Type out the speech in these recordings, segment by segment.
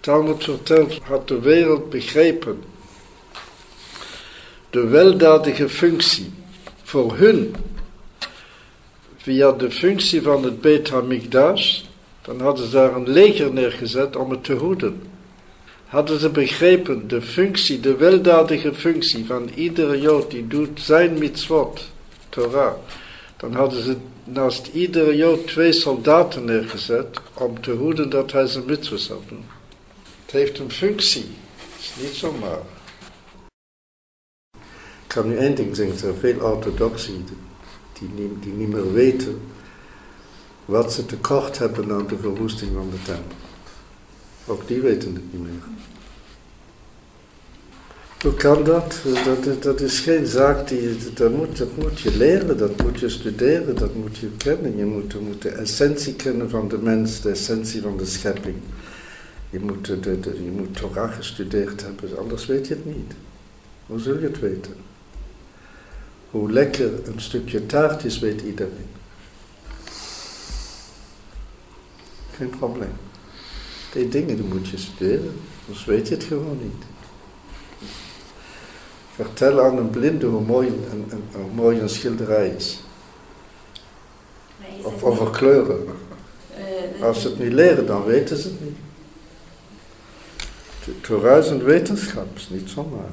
Talmud vertelt, had de wereld begrepen de weldadige functie voor hun via de functie van het Beit HaMikdash, dan hadden ze daar een leger neergezet om het te hoeden. Hadden ze begrepen de functie, de weldadige functie van iedere Jood die doet zijn mitzvot, Torah, dan hadden ze naast iedere Jood 2 soldaten neergezet om te hoeden dat hij zijn mitzvot zou doen. Het heeft een functie, het is niet zomaar. Ik kan nu één ding zeggen, er zijn veel orthodoxen die niet meer weten wat ze tekort hebben aan de verwoesting van de tempel. Ook die weten het niet meer. Hoe kan dat? Dat is geen zaak dat moet je leren, dat moet je studeren, dat moet je kennen. Je moet de essentie kennen van de mens, de essentie van de schepping. Je moet Torah gestudeerd hebben, anders weet je het niet. Hoe zul je het weten? Hoe lekker een stukje taart is, weet iedereen. Geen probleem. Die dingen die moet je studeren, anders weet je het gewoon niet. Vertel aan een blinde hoe mooi een schilderij is. Of over kleuren. Als ze het niet leren, dan weten ze het niet. De Torah is een wetenschap, is niet zomaar.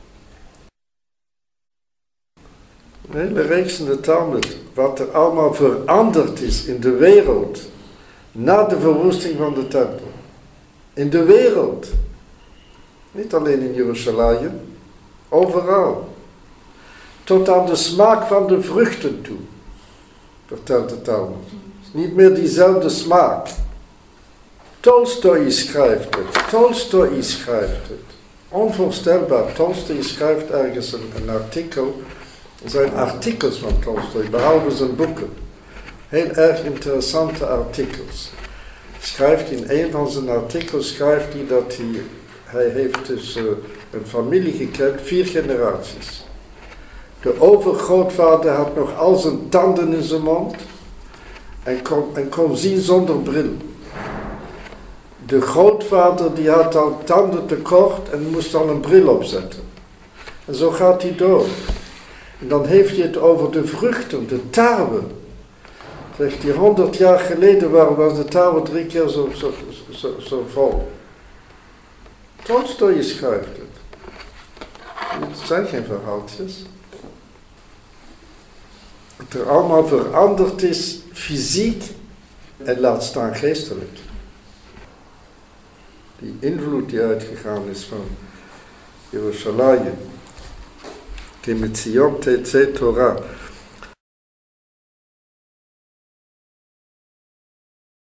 Een hele reeks in de Talmud, wat er allemaal veranderd is in de wereld, na de verwoesting van de tempel. In de wereld. Niet alleen in Jeruzalem, overal. Tot aan de smaak van de vruchten toe, vertelt de Talmud. Het is niet meer diezelfde smaak. Tolstoj schrijft het. Onvoorstelbaar. Tolstoj schrijft ergens een artikel. Er zijn artikels van Tolstoj, behalve zijn boeken. Heel erg interessante artikels. Schrijft in een van zijn artikels schrijft hij dat hij heeft dus een familie gekend, 4 generaties. De overgrootvader had nog al zijn tanden in zijn mond en kon zien zonder bril. De grootvader die had al tanden tekort en moest al een bril opzetten. En zo gaat hij door. En dan heeft hij het over de vruchten, de tarwe. Zegt hij, 100 jaar geleden was de tarwe 3 keer zo vol. Tolstoj schrijft het. Het zijn geen verhaaltjes. Dat er allemaal veranderd is, fysiek en laat staan geestelijk. Die invloed die uitgegaan is van Jeruzalem. Kemetzion Tetse Torah.